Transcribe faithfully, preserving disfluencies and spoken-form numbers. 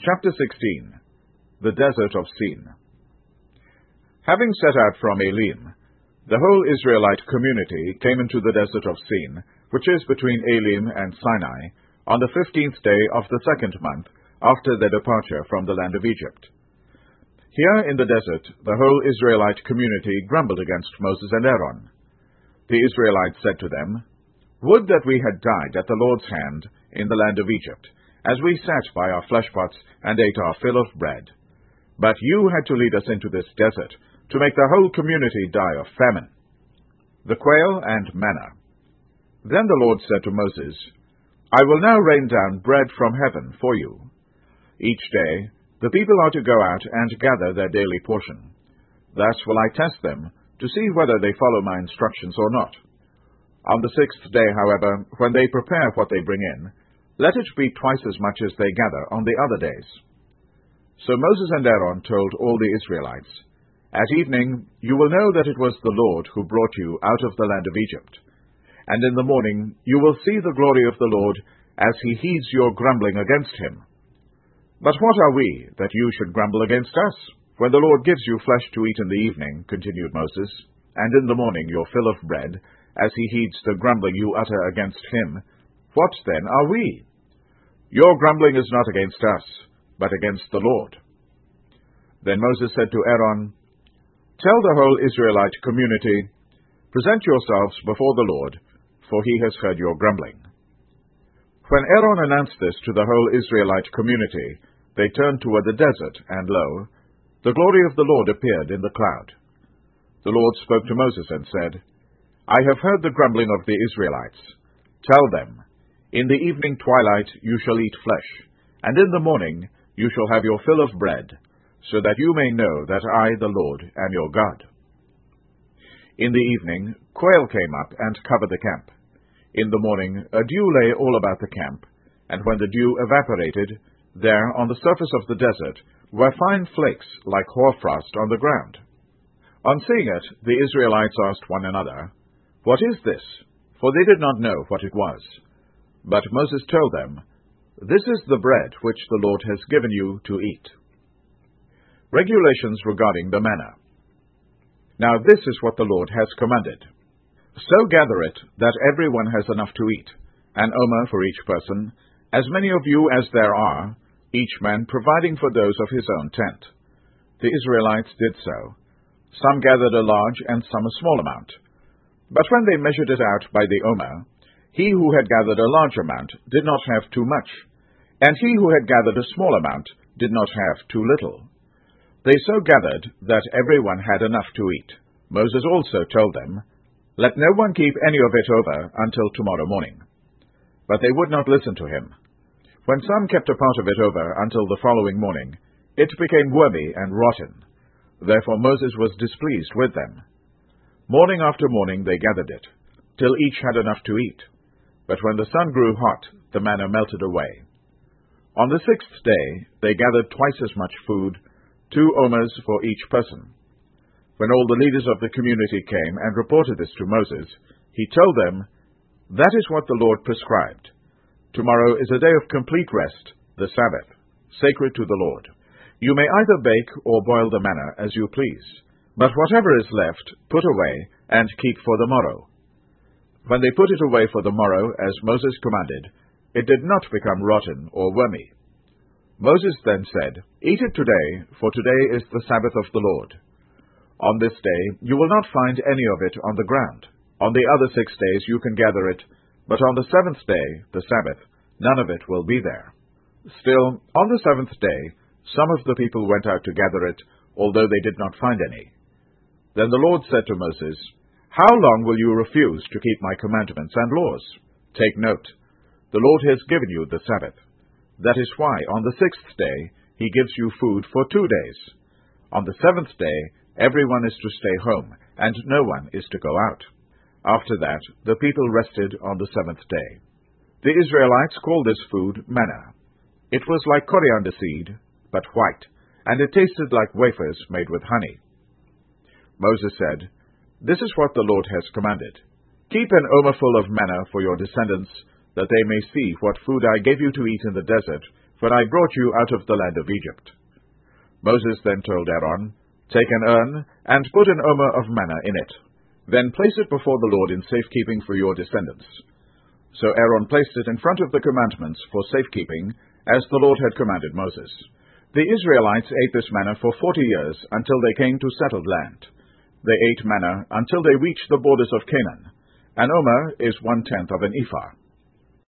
Chapter sixteen. The Desert of Sin. Having set out from Elim, the whole Israelite community came into the desert of Sin, which is between Elim and Sinai, on the fifteenth day of the second month after their departure from the land of Egypt. Here in the desert, the whole Israelite community grumbled against Moses and Aaron. The Israelites said to them, "Would that we had died at the Lord's hand in the land of Egypt, as we sat by our fleshpots and ate our fill of bread. But you had to lead us into this desert, to make the whole community die of famine." The quail and manna. Then the Lord said to Moses, "I will now rain down bread from heaven for you. Each day the people are to go out and gather their daily portion. Thus will I test them, to see whether they follow my instructions or not. On the sixth day, however, when they prepare what they bring in, let it be twice as much as they gather on the other days." So Moses and Aaron told all the Israelites, "At evening you will know that it was the Lord who brought you out of the land of Egypt. And in the morning you will see the glory of the Lord, as he heeds your grumbling against him. But what are we, that you should grumble against us? When the Lord gives you flesh to eat in the evening," continued Moses, "and in the morning your fill of bread, as he heeds the grumbling you utter against him, what then are we? Your grumbling is not against us, but against the Lord." Then Moses said to Aaron, "Tell the whole Israelite community, present yourselves before the Lord, for he has heard your grumbling." When Aaron announced this to the whole Israelite community, they turned toward the desert, and lo, the glory of the Lord appeared in the cloud. The Lord spoke to Moses and said, "I have heard the grumbling of the Israelites. Tell them, in the evening twilight you shall eat flesh, and in the morning you shall have your fill of bread, so that you may know that I, the Lord, am your God." In the evening quail came up and covered the camp. In the morning a dew lay all about the camp, and when the dew evaporated, there on the surface of the desert were fine flakes like hoarfrost on the ground. On seeing it, the Israelites asked one another, "What is this?" For they did not know what it was. But Moses told them, "This is the bread which the Lord has given you to eat." Regulations regarding the manna. Now this is what the Lord has commanded. So gather it, that everyone has enough to eat, an omer for each person, as many of you as there are, each man providing for those of his own tent. The Israelites did so. Some gathered a large and some a small amount. But when they measured it out by the omer, he who had gathered a large amount did not have too much, and he who had gathered a small amount did not have too little. They so gathered that everyone had enough to eat. Moses also told them, "Let no one keep any of it over until tomorrow morning." But they would not listen to him. When some kept a part of it over until the following morning, it became wormy and rotten. Therefore Moses was displeased with them. Morning after morning they gathered it, till each had enough to eat. But when the sun grew hot, the manna melted away. On the sixth day they gathered twice as much food, two omers for each person. When all the leaders of the community came and reported this to Moses, he told them, "That is what the Lord prescribed. Tomorrow is a day of complete rest, the Sabbath, sacred to the Lord. You may either bake or boil the manna as you please, but whatever is left, put away and keep for the morrow." When they put it away for the morrow, as Moses commanded, it did not become rotten or wormy. Moses then said, "Eat it today, for today is the Sabbath of the Lord. On this day you will not find any of it on the ground. On the other six days you can gather it, but on the seventh day, the Sabbath, none of it will be there." Still, on the seventh day, some of the people went out to gather it, although they did not find any. Then the Lord said to Moses, "How long will you refuse to keep my commandments and laws? Take note, the Lord has given you the Sabbath. That is why on the sixth day he gives you food for two days. On the seventh day everyone is to stay home, and no one is to go out." After that the people rested on the seventh day. The Israelites called this food manna. It was like coriander seed, but white, and it tasted like wafers made with honey. Moses said, "This is what the Lord has commanded. Keep an omer full of manna for your descendants, that they may see what food I gave you to eat in the desert when I brought you out of the land of Egypt." Moses then told Aaron, "Take an urn, and put an omer of manna in it. Then place it before the Lord in safekeeping for your descendants." So Aaron placed it in front of the commandments for safekeeping, as the Lord had commanded Moses. The Israelites ate this manna for forty years, until they came to settled land. They ate manna until they reached the borders of Canaan. An omer is one-tenth of an ephah.